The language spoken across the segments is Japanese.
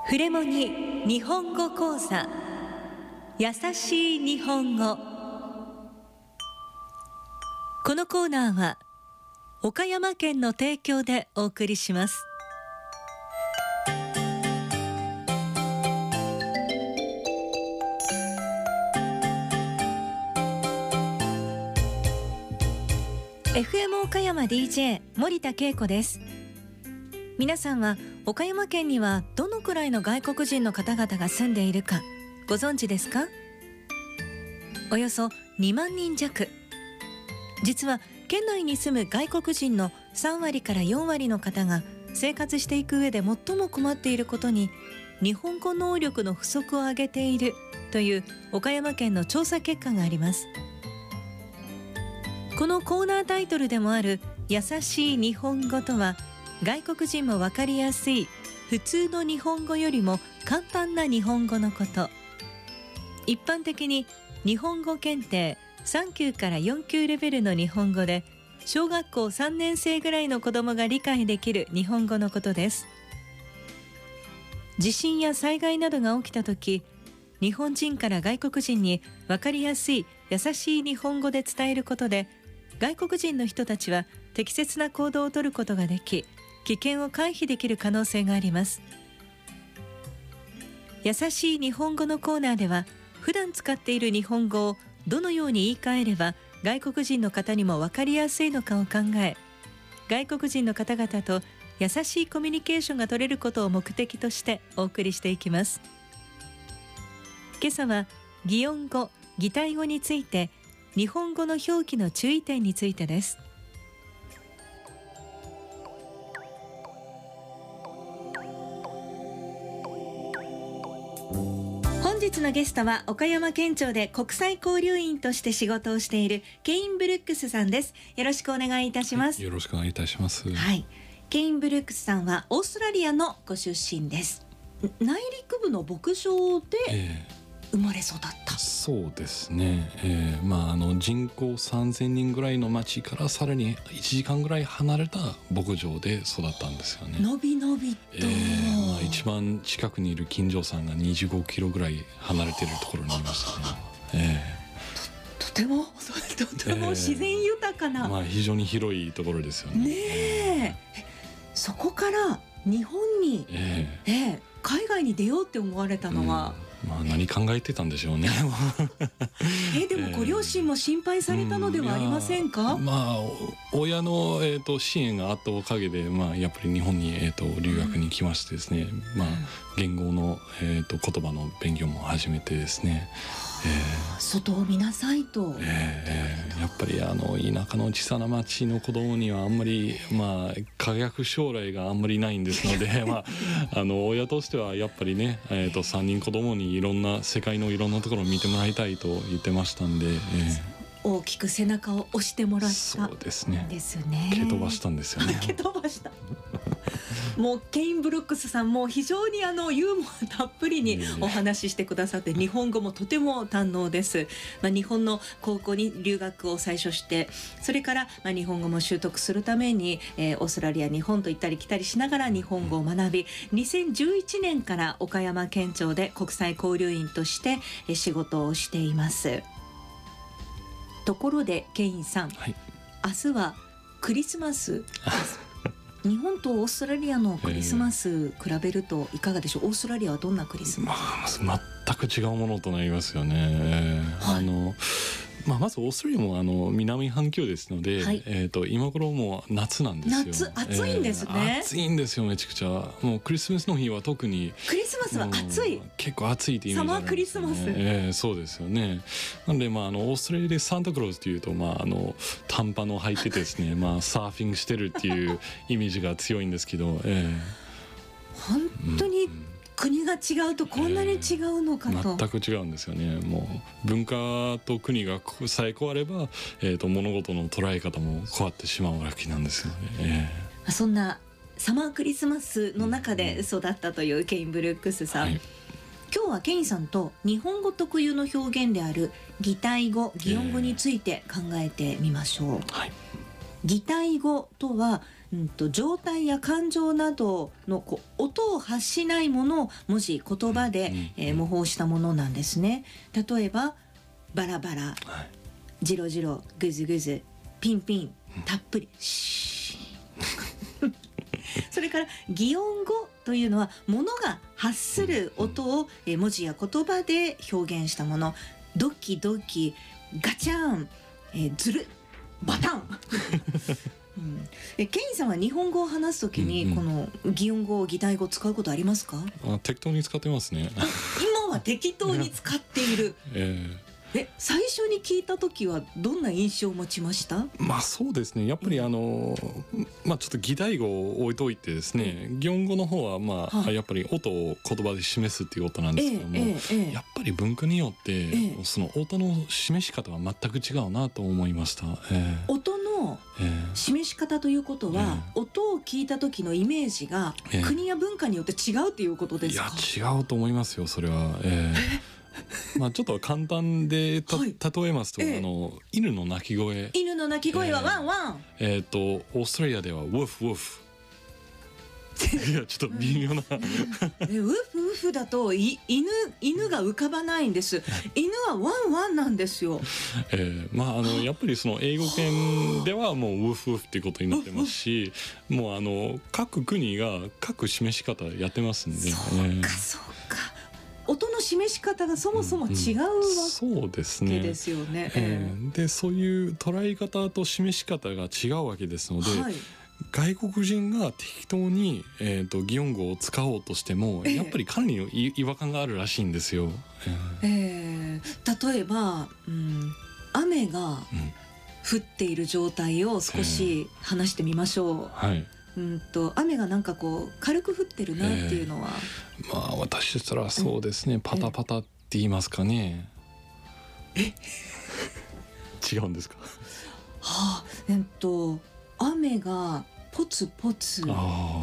フレモニ日本語講座、優しい日本語。このコーナーは岡山県の提供でお送りします。FM 岡山 DJ 森田恵子です。皆さんは岡山県にはどのくらいの外国人の方々が住んでいるかご存知ですか？およそ2万人弱。実は県内に住む外国人の3割から4割の方が生活していく上で最も困っていることに日本語能力の不足を挙げているという岡山県の調査結果があります。このコーナータイトルでもある優しい日本語とは、外国人も分かりやすい普通の日本語よりも簡単な日本語のこと。一般的に日本語検定3級から4級レベルの日本語で、小学校3年生ぐらいの子どもが理解できる日本語のことです。地震や災害などが起きたとき、日本人から外国人に分かりやすい優しい日本語で伝えることで、外国人の人たちは適切な行動をとることができ、危険を回避できる可能性があります。優しい日本語のコーナーでは、普段使っている日本語をどのように言い換えれば外国人の方にも分かりやすいのかを考え、外国人の方々と優しいコミュニケーションが取れることを目的としてお送りしていきます。今朝は擬音語、擬態語について、日本語の表記の注意点についてです。本日のゲストは岡山県庁で国際交流員として仕事をしているケイン・ブルックスさんです。よろしくお願いいたします。 よろしくお願いいたします。 はい、ケイン・ブルックスさんはオーストラリアのご出身です。内陸部の牧場で生まれ育った、 そうですね、人口3000人ぐらいの町からさらに1時間ぐらい離れた牧場で育ったんですよね。 のびのびと、 一番近くにいる近所さんが25キロぐらい離れているところにいましたね。 とても自然豊かな、 非常に広いところですよね。 ねえ、そこから日本に、海外に出ようって思われたのは、 何考えてたんでしょうね。 でもご両親も心配されたのではありませんか？ 親の、支援があったおかげで、やっぱり日本に、留学に来ましてですね、言語の、言葉の勉強も始めてですね、 外を見なさいと、 やっぱり田舎の小さな町の子供にはあんまり、輝く将来があんまりないんですので、親としてはやっぱりね、3人子供に世界のいろんなところを見てもらいたいと言ってましたんで、 大きく背中を押してもらった。 そうですね。 ですね。 蹴飛ばしたんですよね。 蹴飛ばした。もうケイン・ブルックスさんも非常にユーモアたっぷりにお話ししてくださって、日本語もとても堪能です。日本の高校に留学を最初して、それから、日本語も習得するために、オーストラリア、日本と行ったり来たりしながら日本語を学び、2011年から岡山県庁で国際交流員として仕事をしています。ところでケインさん、明日はクリスマス日本とオーストラリアのクリスマス比べるといかがでしょう？オーストラリアはどんなクリスマス？ 全く違うものとなりますよね。まずオーストラリアも南半球ですので、今頃もう夏なんですよ。 夏、暑いんですね。 暑いんですよ、めちゃくちゃ。もうクリスマスの日は特に、 クリスマスは暑い、 結構暑いってイメージあるんですよね。 サマークリスマそうですよね。なので、オーストラリアでサンタクロースというと、短パンを履いてですね、サーフィンしてるっていうイメージが強いんですけど、 本当に国が違うとこんなに違うのかと、 全く違うんですよね。もう文化と国がさえ変われば、物事の捉え方も変わってしまうわけなんですよね。 そんなサマークリスマスの中で育ったというケイン・ブルックスさん、今日はケインさんと日本語特有の表現である擬態語、擬音語について考えてみましょう。 擬態語とは、状態や感情などの音を発しないものを文字言葉で、模倣したものなんですね。例えばバラバラ、はい、ジロジロ、グズグズ、ピンピン、たっぷり、シーそれから擬音語というのは物が発する音を文字や言葉で表現したもの。ドキドキ、ガチャン、ズル、バタンケインさんは日本語を話すときにこの擬音語、擬態語を使うことありますか？ 適当に使ってますね今は適当に使っている、最初に聞いた時はどんな印象を持ちました？ そうですね、やっぱりちょっと擬態語を置いといてですね、擬音語の方はやっぱり音を言葉で示すっていうことなんですけども、やっぱり文化によってその音の示し方は全く違うなと思いました。 音の示し方ということは、音を聞いた時のイメージが国や文化によって違うということですか？ いや違うと思いますよ、それは。ちょっと簡単で例えますと、犬の鳴き声。 犬の鳴き声はワンワン。 オーストラリアではウォフウォフ。いやちょっと微妙なウフウフだと犬が浮かばないんです。犬はワンワンなんですよ。 やっぱりその英語圏ではもうウォフウォフっていうことになってますし、もう各国が各示し方やってますんで。 そうかそうか。音の示し方がそもそも違うわけですよね。 でそういう捉え方と示し方が違うわけですので、外国人が適当に、擬音語を使おうとしても、やっぱりかなりの違和感があるらしいんですよ。 例えば、雨が降っている状態を少し話してみましょう。雨がなんか軽く降ってるなっていうのは、 私としたらそうですね、パタパタって言いますかね。違うんですか？ 雨がポツポツ。 言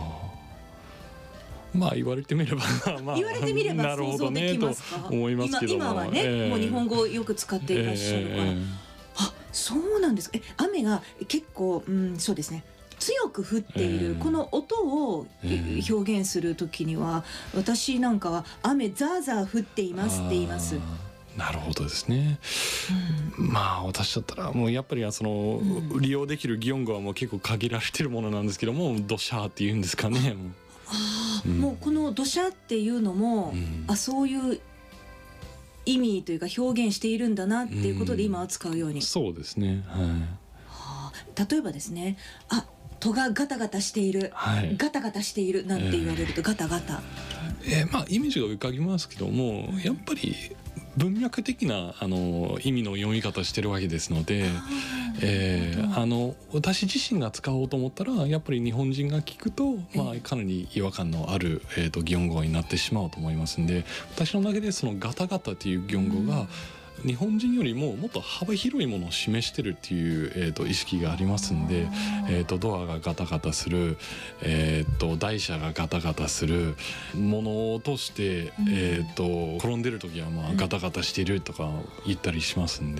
われてみれば言われてみれば想像できますか？ 思いますけども、 今はね、もう日本語をよく使っていらっしゃるから、そうなんです。雨が結構、そうですね、強く降っている、この音を表現するときには、私なんかは雨ザーザー降っていますって言います。 なるほどですね。私だったらもうやっぱり利用できる擬音語はもう結構限られてるものなんですけども、ドシャーって言うんですかね。 もうこのドシャーっていうのも、そういう意味というか表現しているんだなっていうことで今は使うように。 そうですね。 例えばですね、戸がガタガタしている、ガタガタしているなんて言われると、ガタガタ。 イメージが浮かびますけども、やっぱり文脈的な意味の読み方してるわけですので、私自身が使おうと思ったらやっぱり日本人が聞くと、かなり違和感のある、擬音語になってしまうと思いますんで、私の中でそのガタガタっていう擬音語が日本人よりももっと幅広いものを示してるっていう、意識がありますんで、ドアがガタガタする、台車がガタガタする、物として、転んでる時はガタガタしてるとか言ったりしますんで、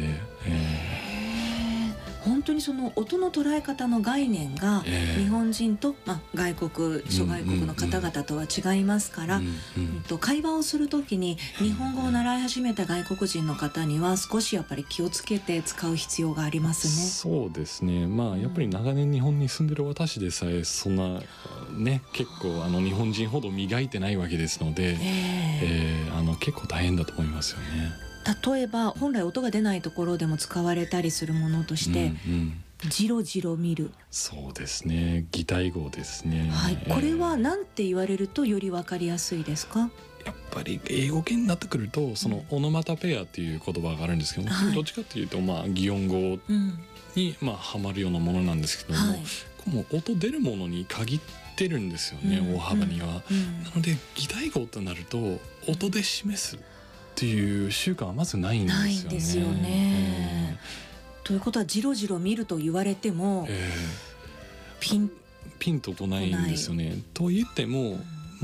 本当にその音の捉え方の概念が日本人と、外国諸外国の方々とは違いますから、会話をする時に日本語を習い始めた外国人の方には少しやっぱり気をつけて使う必要がありますね。 そうですね。やっぱり長年日本に住んでる私でさえそんなね、結構日本人ほど磨いてないわけですので、結構大変だと思いますよね。 例えば本来音が出ないところでも使われたりするものとして、ジロジロ見る。 そうですね、擬態語ですね。 これは何て言われるとより分かりやすいですか？ やっぱり英語圏になってくるとそのオノマタペアっていう言葉があるんですけども、どっちかっていうと擬音語にはまるようなものなんですけども、もう音出るものに限ってるんですよね、大幅には。なので擬態語となると音で示すっていう習慣はまずないんですよね。 ということはジロジロ見ると言われても、ピンとこないんですよね。と言っても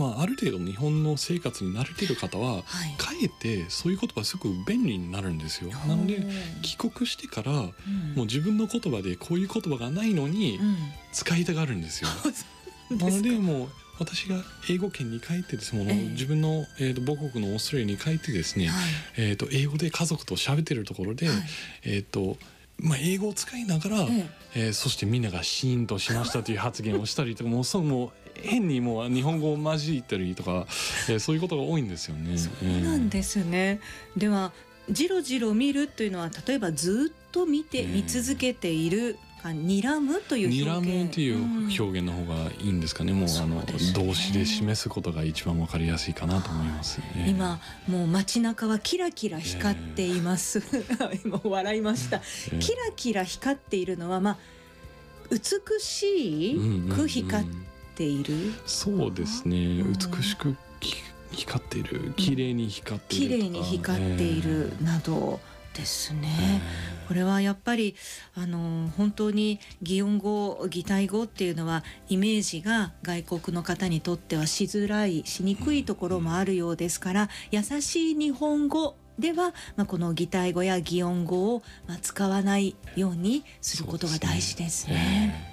ある程度日本の生活に慣れている方は、かえってそういう言葉すごく便利になるんですよ。なので帰国してから、もう自分の言葉でこういう言葉がないのに使いたがるんですよ。なのでもう私が英語圏に帰ってですね、自分の、母国のオーストラリアに帰ってですね、英語で家族と喋ってるところで、英語を使いながら、そしてみんながシーンとしましたという発言をしたりとか、もう変にもう日本語を混じったりとか、そういうことが多いんですよね。 そうなんですね。ではじろじろ見るというのは、例えばずっと見続けている、睨むという表現、 睨むという表現の方がいいんですかね。もう動詞で示すことが一番わかりやすいかなと思います。 今もう街中はキラキラ光っています。今笑いました。キラキラ光っているのは、美しく光っている。 そうですね。美しく光っている、綺麗に光っている、 綺麗に光っているなどですね。これはやっぱり本当に擬音語、擬態語っていうのはイメージが外国の方にとってはしづらい、しにくいところもあるようですから、優しい日本語では、この擬態語や擬音語を使わないようにすることが大事ですね。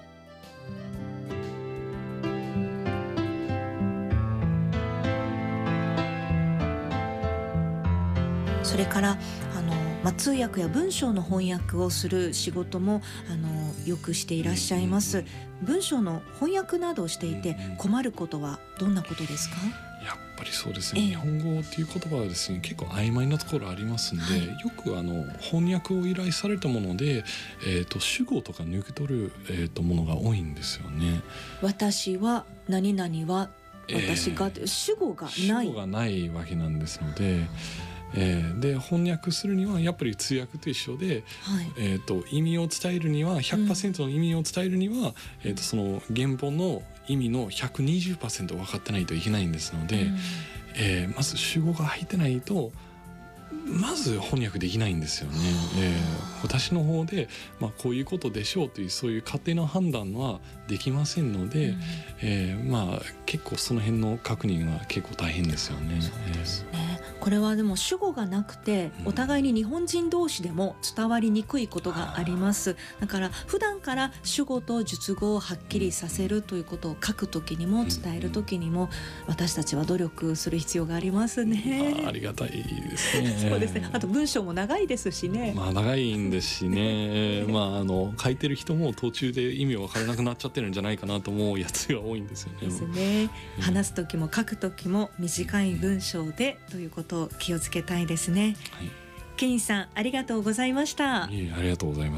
それから通訳や文章の翻訳をする仕事もよくしていらっしゃいます。文章の翻訳などをしていて困ることはどんなことですか？ やっぱりそうですね、日本語っていう言葉はですね、結構曖昧なところありますんで、よく翻訳を依頼されたもので、主語とか抜き取る、ものが多いんですよね。 私は何々は私が、主語がない、 主語がないわけなんですので、で翻訳するにはやっぱり通訳と一緒で、意味を伝えるには 100% の意味を伝えるには、その原本の意味の 120% 分かってないといけないんですので、まず主語が入ってないとまず翻訳できないんですよね。私の方で、こういうことでしょうというそういう勝手な判断はできませんので、結構その辺の確認は結構大変ですよね。 そうですね。これはでも主語がなくてお互いに日本人同士でも伝わりにくいことがあります。だから普段から主語と述語をはっきりさせるということを書くときにも伝えるときにも私たちは努力する必要がありますね。 ありがたいですね。 そうですね。あと文章も長いですしね。 長いんですしね。書いてる人も途中で意味分からなくなっちゃってるんじゃないかなと思うやつが多いんですよね。 ですね。話す時も書く時も短い文章でということを気をつけたいですね。ケインさん、ありがとうございました。 ありがとうございます。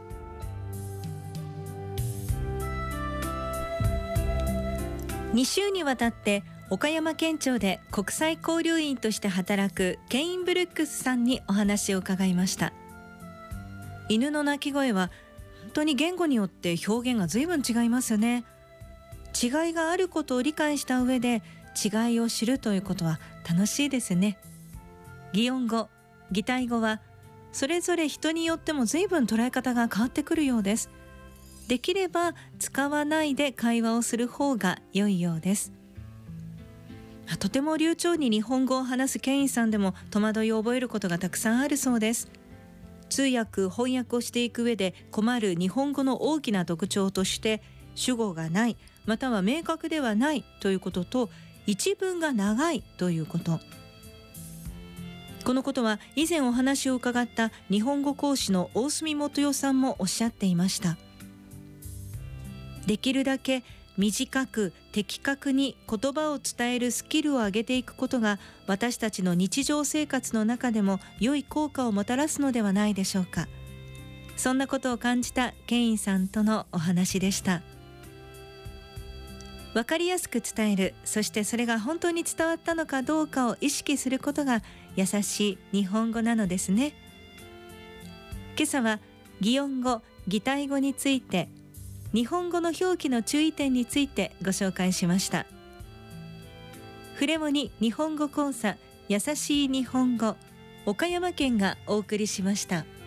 2週にわたって岡山県庁で国際交流員として働くケイン・ブルックスさんにお話を伺いました。犬の鳴き声は本当に言語によって表現が随分違いますよね。違いがあることを理解した上で違いを知るということは楽しいですね。擬音語、擬態語はそれぞれ人によっても随分捉え方が変わってくるようです。できれば使わないで会話をする方が良いようです。とても流暢に日本語を話すケインさんでも戸惑いを覚えることがたくさんあるそうです。通訳・翻訳をしていく上で困る日本語の大きな特徴として主語がない、または明確ではないということと一文が長いということ。このことは以前お話を伺った日本語講師の大隅元代さんもおっしゃっていました。できるだけ短く的確に言葉を伝えるスキルを上げていくことが私たちの日常生活の中でも良い効果をもたらすのではないでしょうか。そんなことを感じたケインさんとのお話でした。分かりやすく伝える、そしてそれが本当に伝わったのかどうかを意識することが優しい日本語なのですね。今朝は擬音語・擬態語について、日本語の表記の注意点についてご紹介しました。フレモニ日本語講座、優しい日本語、岡山県がお送りしました。